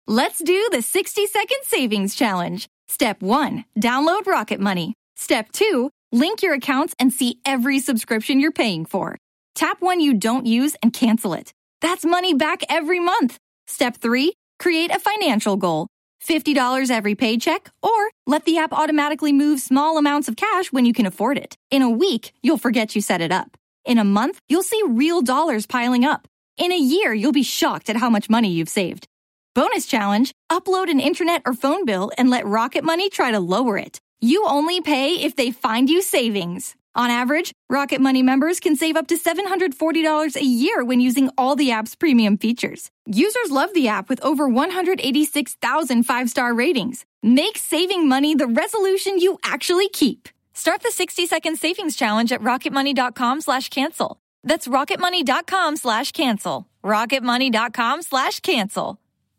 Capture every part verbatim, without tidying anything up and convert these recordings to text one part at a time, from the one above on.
Let's do the sixty second savings challenge. Step one, download Rocket Money. Step two, link your accounts and see every subscription you're paying for. Tap one you don't use and cancel it. That's money back every month. Step three, create a financial goal. fifty dollars every paycheck, or let the app automatically move small amounts of cash when you can afford it. In a week, you'll forget you set it up. In a month, you'll see real dollars piling up. In a year, you'll be shocked at how much money you've saved. Bonus challenge, upload an internet or phone bill and let Rocket Money try to lower it. You only pay if they find you savings. On average, Rocket Money members can save up to seven hundred forty dollars a year when using all the app's premium features. Users love the app with over one hundred eighty-six thousand five-star ratings. Make saving money the resolution you actually keep. Start the sixty second savings challenge at rocketmoney.com slash cancel. That's rocketmoney.com slash cancel. rocketmoney.com slash cancel.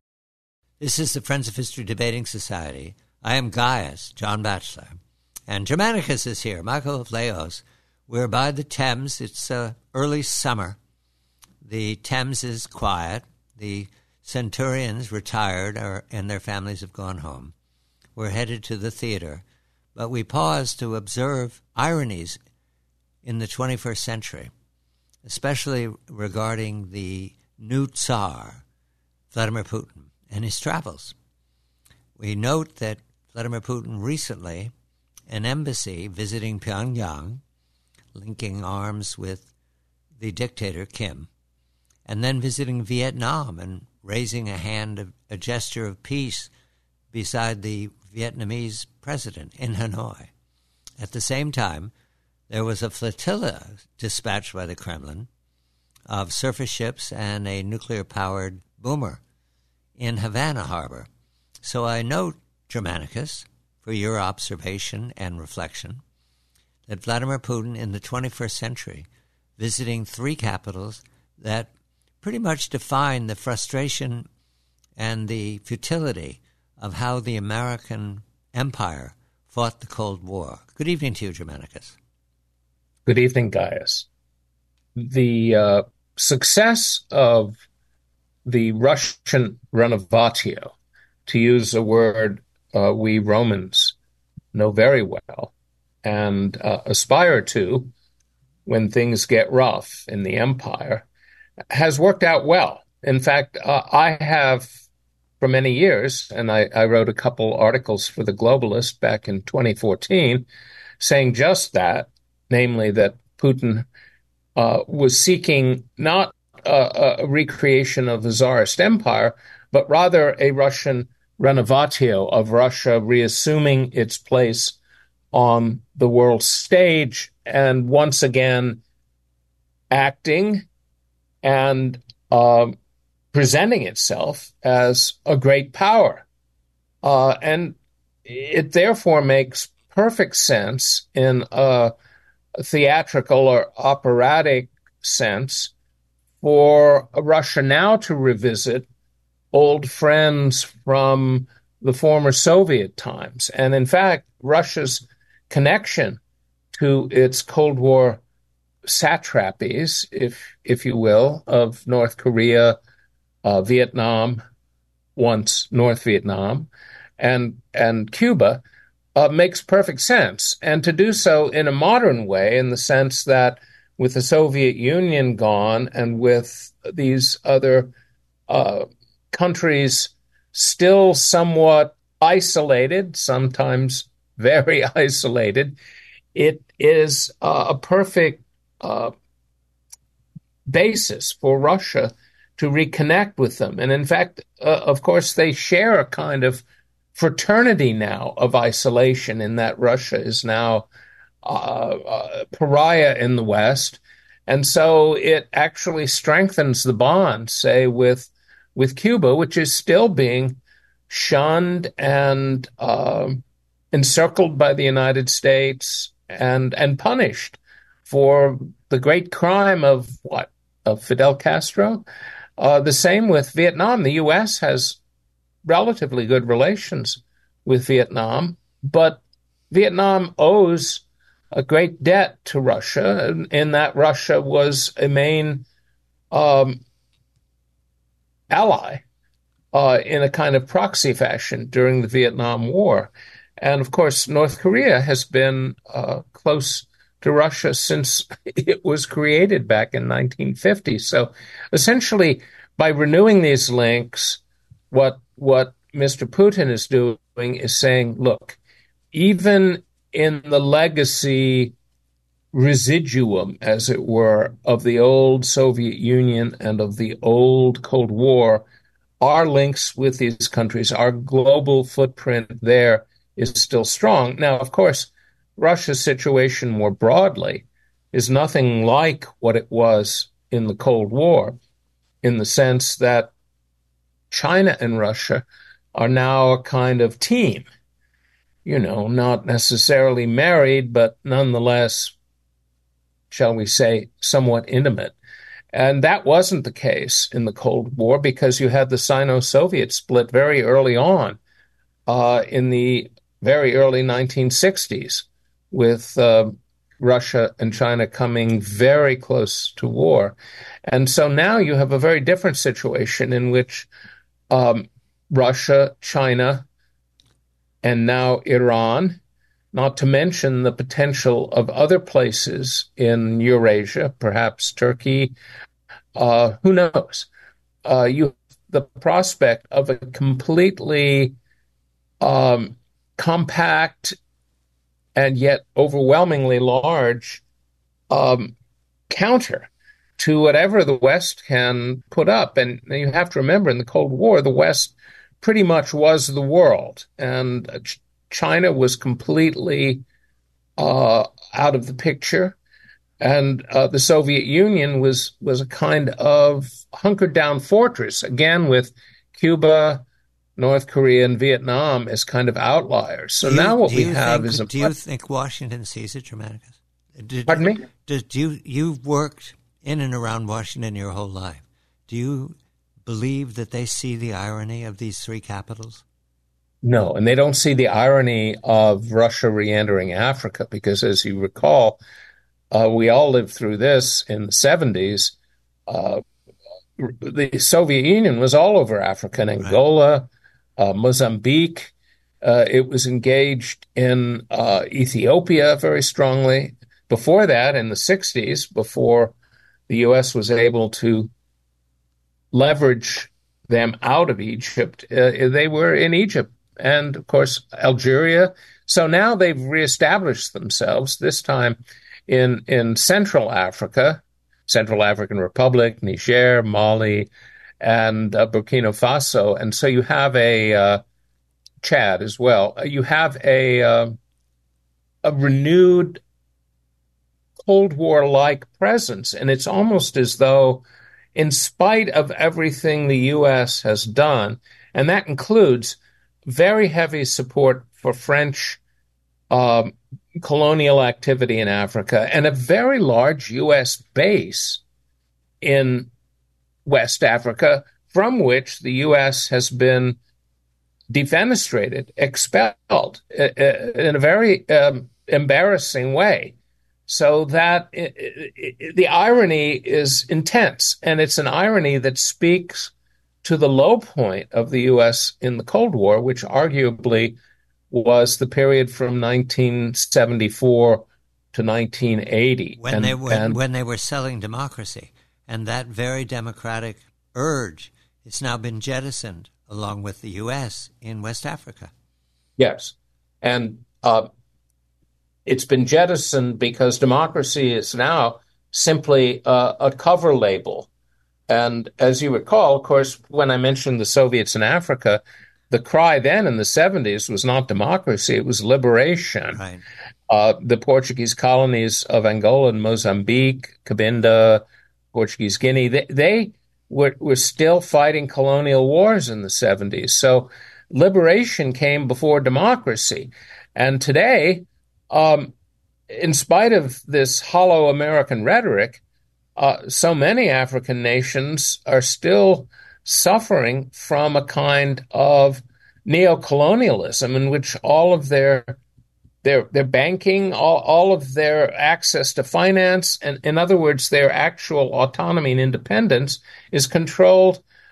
This is the Friends of History Debating Society. I am Gaius, John Batchelor. And Germanicus is here, Michael of Laos. We're by the Thames. It's uh, early summer. The Thames is quiet. The centurions retired or, and their families have gone home. We're headed to the theater. But we pause to observe ironies in the twenty-first century, especially regarding the new Tsar, Vladimir Putin, and his travels. We note that Vladimir Putin recently, an embassy visiting Pyongyang, linking arms with the dictator Kim, and then visiting Vietnam and raising a hand, a gesture of peace beside the Vietnamese president in Hanoi. At the same time, there was a flotilla dispatched by the Kremlin of surface ships and a nuclear-powered boomer in Havana Harbor. So I note, Germanicus, for your observation and reflection, that Vladimir Putin in the twenty-first century, visiting three capitals that pretty much define the frustration and the futility of how the American empire fought the Cold War. Good evening to you, Germanicus. Good evening, Gaius. The uh, success of the Russian renovatio, to use a word uh, we Romans know very well and uh, aspire to when things get rough in the empire, has worked out well. In fact, uh, I have for many years, and I, I wrote a couple articles for The Globalist back in twenty fourteen, saying just that, namely that Putin uh, was seeking not a, a recreation of the Tsarist empire, but rather a Russian renovatio of Russia reassuming its place on the world stage and once again acting and uh, presenting itself as a great power. Uh, and it therefore makes perfect sense in a theatrical or operatic sense for Russia now to revisit old friends from the former Soviet times. And in fact, Russia's connection to its Cold War satrapies, if if you will, of North Korea, uh, Vietnam, once North Vietnam, and and Cuba, uh, makes perfect sense. And to do so in a modern way, in the sense that with the Soviet Union gone and with these other uh, countries still somewhat isolated, sometimes very isolated, it is uh, a perfect uh, basis for Russia to reconnect with them. And in fact, uh, of course, they share a kind of fraternity now of isolation in that Russia is now uh, a pariah in the West. And so it actually strengthens the bond, say, with with Cuba, which is still being shunned and uh, encircled by the United States and and punished for the great crime of what? Of Fidel Castro. Uh, the same with Vietnam. The U S has relatively good relations with Vietnam, but Vietnam owes a great debt to Russia, in that Russia was a main um, ally uh, in a kind of proxy fashion during the Vietnam War. And of course, North Korea has been uh, close to Russia since it was created back in nineteen fifty. So essentially, by renewing these links, what what Mister Putin is doing is saying, look, even in the legacy residuum, as it were, of the old Soviet Union and of the old Cold War, our links with these countries, our global footprint there is still strong. Now, of course, Russia's situation more broadly is nothing like what it was in the Cold War, in the sense that China and Russia are now a kind of team, you know, not necessarily married, but nonetheless, shall we say, somewhat intimate. And that wasn't the case in the Cold War because you had the Sino-Soviet split very early on uh, in the very early nineteen sixties, with uh, Russia and China coming very close to war. And so now you have a very different situation in which um, Russia, China, and now Iran, not to mention the potential of other places in Eurasia, perhaps Turkey, uh, who knows? Uh, you the prospect of a completely um, compact and yet overwhelmingly large um, counter to whatever the West can put up. And you have to remember, in the Cold War, the West pretty much was the world, and Ch- China was completely uh, out of the picture, and uh, the Soviet Union was was a kind of hunkered down fortress, again with Cuba, North Korea, and Vietnam as kind of outliers. So you, now what we think, have is a... Do you think Washington sees it, Germanicus? Did, Pardon me? Does, do you, you've worked in and around Washington your whole life. Do you believe that they see the irony of these three capitals? No, and they don't see the irony of Russia re-entering Africa because, as you recall, uh, we all lived through this in the seventies. Uh, the Soviet Union was all over Africa, in Angola, right. uh, Mozambique. Uh, it was engaged in uh, Ethiopia very strongly. Before that, in the sixties, before the U S was able to leverage them out of Egypt, uh, they were in Egypt and, of course, Algeria. So now they've reestablished themselves, this time in, in Central Africa, Central African Republic, Niger, Mali, and uh, Burkina Faso. And so you have a uh, Chad as well. You have a uh, a renewed Cold War-like presence. And it's almost as though, in spite of everything the U S has done, and that includes very heavy support for French um, colonial activity in Africa and a very large U S base in West Africa, from which the U S has been defenestrated, expelled uh, in a very um, embarrassing way. So that it, it, the irony is intense, and it's an irony that speaks to the low point of the U S in the Cold War, which arguably was the period from nineteen seventy-four to nineteen eighty. When and, they were and, when they were selling democracy, and that very democratic urge has now been jettisoned along with the U S in West Africa. Yes, and uh, it's been jettisoned because democracy is now simply uh, a cover label. And as you recall, of course, when I mentioned the Soviets in Africa, the cry then in the seventies was not democracy, it was liberation. Right. Uh, the Portuguese colonies of Angola and Mozambique, Cabinda, Portuguese Guinea, they, they were, were still fighting colonial wars in the seventies. So liberation came before democracy. And today, um, in spite of this hollow American rhetoric, uh, so many African nations are still suffering from a kind of neocolonialism in which all of their their their banking, all, all of their access to finance, and in other words, their actual autonomy and independence is controlled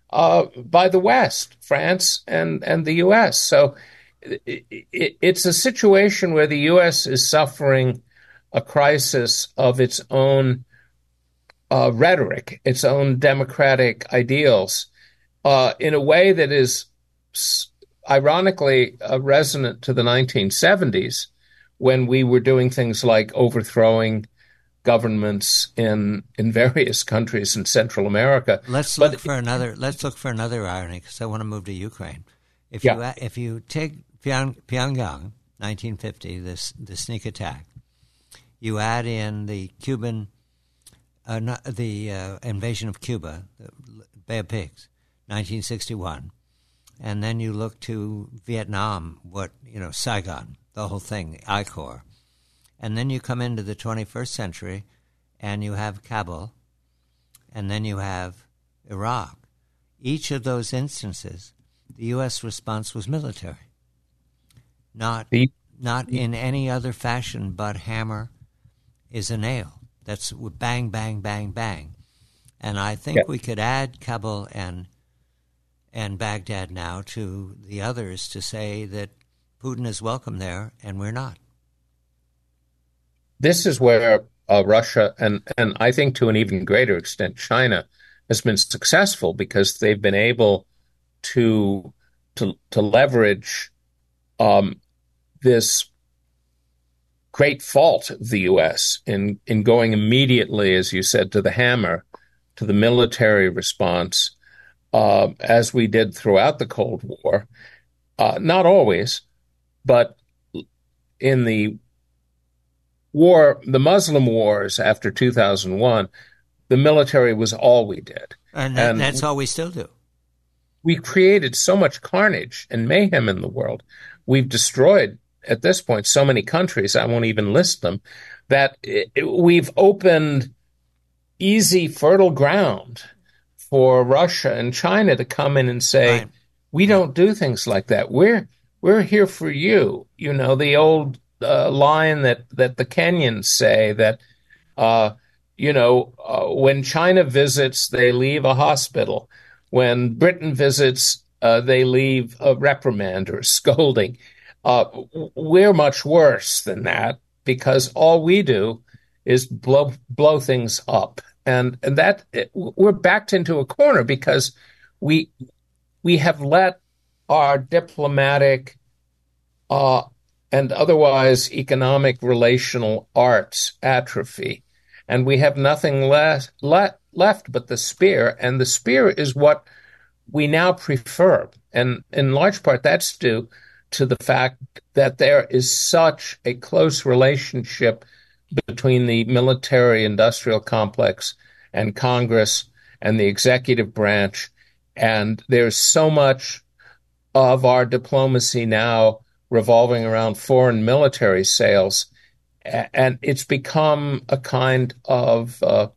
uh, by the West, France and, and the U S. So it, it, it's a situation where the U S is suffering a crisis of its own uh, rhetoric, its own democratic ideals, uh, in a way that is ironically uh, resonant to the nineteen seventies, when we were doing things like overthrowing governments in in various countries in Central America. Let's but, look for another. Let's look for another irony, because I want to move to Ukraine. If yeah. you if you take Pyong, Pyongyang, nineteen fifty, this the sneak attack, you add in the Cuban, uh, not, the uh, invasion of Cuba, the Bay of Pigs, nineteen sixty-one, and then you look to Vietnam, what you know, Saigon, the whole thing, I COR. And then you come into the twenty-first century, and you have Kabul, and then you have Iraq. Each of those instances, the U S response was military, not not in any other fashion but hammer is a nail. That's bang, bang, bang, bang. And I think yeah. we could add Kabul and and Baghdad now to the others to say that Putin is welcome there, and we're not. This is where uh, Russia and, and I think to an even greater extent China has been successful, because they've been able to to, to leverage um, this great fault of the U S in, in going immediately, as you said, to the hammer, to the military response, uh, as we did throughout the Cold War. Uh, not always, but in the war, the Muslim wars after two thousand one, the military was all we did. And, that, and that's all we still do. We created so much carnage and mayhem in the world. We've destroyed, at this point, so many countries, I won't even list them, that it, it, we've opened easy, fertile ground for Russia and China to come in and say, right. we don't do things like that. We're we're here for you. You know, the old uh, line that, that the Kenyans say that, uh, you know, uh, when China visits, they leave a hospital. When Britain visits, uh, they leave a reprimand or a scolding. Uh, we're much worse than that, because all we do is blow blow things up, and and that it, we're backed into a corner because we we have let our diplomatic uh, and otherwise economic relational arts atrophy, and we have nothing less le- left but the spear, and the spear is what we now prefer, and in large part that's due to the fact that there is such a close relationship between the military-industrial complex and Congress and the executive branch, and there's so much of our diplomacy now revolving around foreign military sales, and it's become a kind of uh,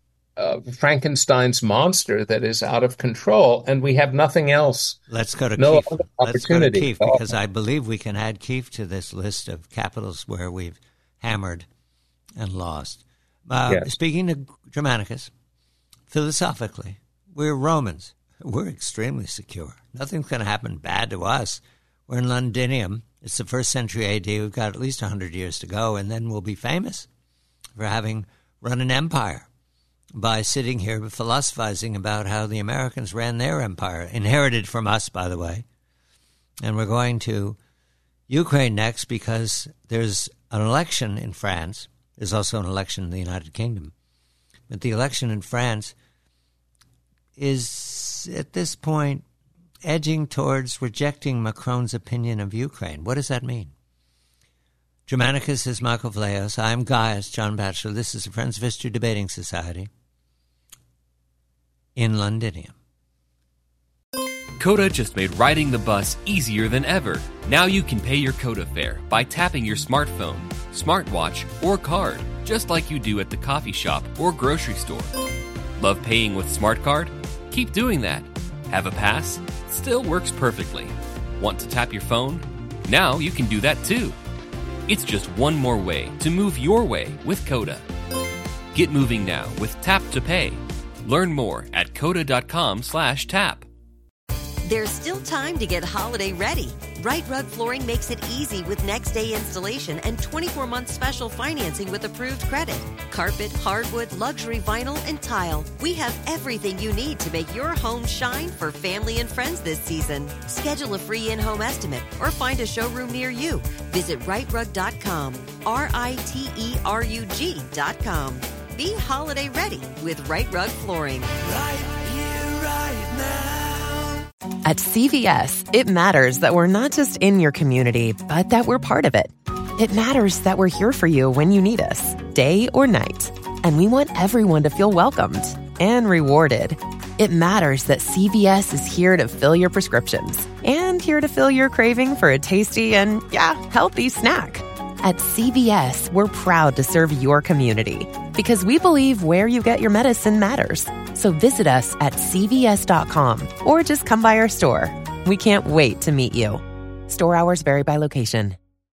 uh, Frankenstein's monster that is out of control, and we have nothing else. Let's go to no Kyiv. Let's go to Kyiv, because I believe we can add Kyiv to this list of capitals where we've hammered and lost. Uh, yes. Speaking of Germanicus, philosophically, we're Romans. We're extremely secure. Nothing's going to happen bad to us. We're in Londinium. It's the first century A D. We've got at least one hundred years to go, and then we'll be famous for having run an empire by sitting here philosophizing about how the Americans ran their empire, inherited from us, by the way. And we're going to Ukraine next because there's an election in France. There's also an election in the United Kingdom. But the election in France is, at this point, edging towards rejecting Macron's opinion of Ukraine. What does that mean? Germanicus is Michael Vleos. I'm Gaius, John Batchelor. This is the Friends of History Debating Society in Londinium. Coda just made riding the bus easier than ever. Now you can pay your Coda fare by tapping your smartphone, smartwatch, or card, just like you do at the coffee shop or grocery store. Love paying with SmartCard? Keep doing that. Have a pass? Still works perfectly. Want to tap your phone? Now you can do that too. It's just one more way to move your way with Coda. Get moving now with Tap to Pay. Learn more at coda.com slash tap. There's still time to get holiday ready. Right Rug Flooring makes it easy with next day installation and twenty-four month special financing with approved credit. Carpet, hardwood, luxury vinyl, and tile. We have everything you need to make your home shine for family and friends this season. Schedule a free in-home estimate or find a showroom near you. Visit right rug dot com. R I T E R U G dot com. Be holiday ready with Right Rug Flooring. Right here, right now. At C V S, it matters that we're not just in your community, but that we're part of it. It matters that we're here for you when you need us, day or night. And we want everyone to feel welcomed and rewarded. It matters that C V S is here to fill your prescriptions and here to fill your craving for a tasty and, yeah, healthy snack. At C V S, we're proud to serve your community because we believe where you get your medicine matters. So visit us at C V S dot com or just come by our store. We can't wait to meet you. Store hours vary by location.